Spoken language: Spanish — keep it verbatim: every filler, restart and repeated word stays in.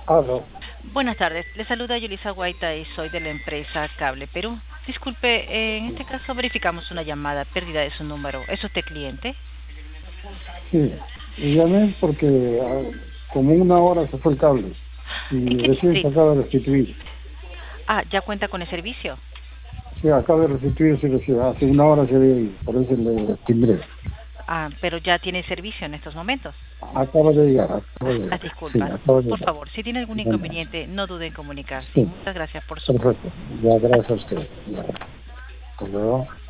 Aló. Buenas tardes, le saluda Yulisa Guaita y soy de la empresa Cable Perú. Disculpe, eh, en este caso verificamos una llamada pérdida de su número. ¿Es usted cliente? Sí, y llamé porque ah, como una hora se fue el cable ¿En y qué recién se distrito? acaba de restituir. Ah, ¿ya cuenta con el servicio? Sí, acaba de restituirse recién, hace una hora se había ido, por eso le timbré. Ah, pero ya tiene servicio en estos momentos. Acaba de llegar, acaba Ah, de las llegar. Sí, disculpas. acaba de Por llegar. favor, si tiene algún Bueno, inconveniente, no dude en comunicarse. sí, Muchas gracias por su... perfecto. Ya, gracias a usted. Ya. Hasta luego.